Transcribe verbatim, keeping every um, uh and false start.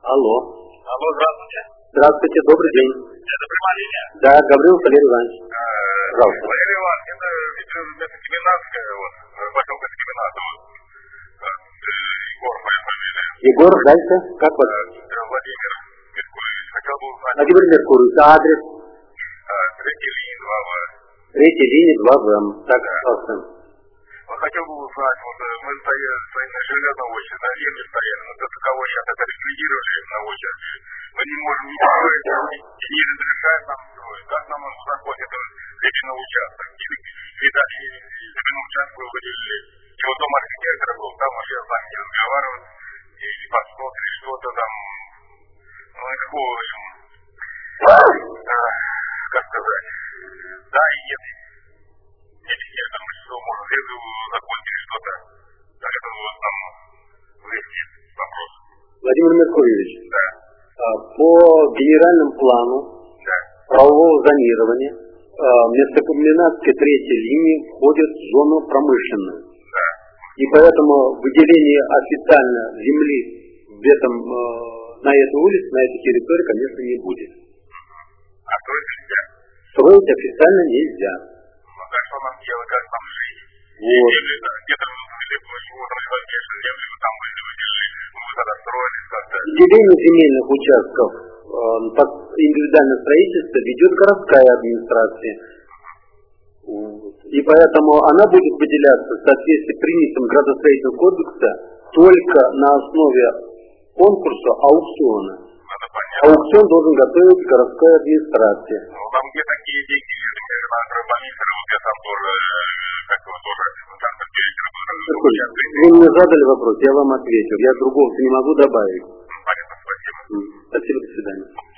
Алло. Алло, здравствуйте. Здравствуйте, добрый день. Это прямая линия? Да, Гаврилов Валерий Иванович. Пожалуйста. Валерий Иванович, это это Семенадская, вот, поселка Семенадова. Егор, моя фамилия. Егор, дальше, как вас? Владимир Меркурьевич. Хотел бы узнать. Владимир Меркурьевич, а адрес? Третья линия два В. Третья линия два В. Так, пожалуйста. Вот хотел бы узнать, вот мы стояли, стоим на железном очереди, на земле стояли, но до кого сейчас это ликвидировали на очереди. Мы не можем не строить, не разрешают нам строить. Как нам заходит этот земельный участок? И дальше земельный участок вы выделили. И вот дом архитектора был, там уже с нами не разговаривают, и посмотрели что-то там, ну никакого, в общем, как сказать, да и нет. Я думаю, что может если вы закончили что-то, так это вот там выяснить вопрос. Владимир Меркурьевич. Да. По генеральному плану да. правового зонирования вместо комбинатской третьей линии входит в зону промышленную. Да. И поэтому выделение официально земли в этом, на этой улице, на этой территории, конечно, не будет. А строить нельзя? Строить официально нельзя. Ну как что нам делать, как нам жить? Вот. Где-то вот конечно, земли вы там выделили, мы тогда строились как-то. Выделение земельных участков под индивидуальное строительство ведет городская администрация. И поэтому она будет выделяться в соответствии с принятым градостроительного кодекса только на основе конкурса аукциона. Аукцион должен готовить городская администрация. Ну там где такие деньги, например, на агробанистра, где там тоже, как его тоже, там вы мне задали вопрос, я вам ответил. Я другого не могу добавить. Понятно, спасибо. Спасибо, до свидания.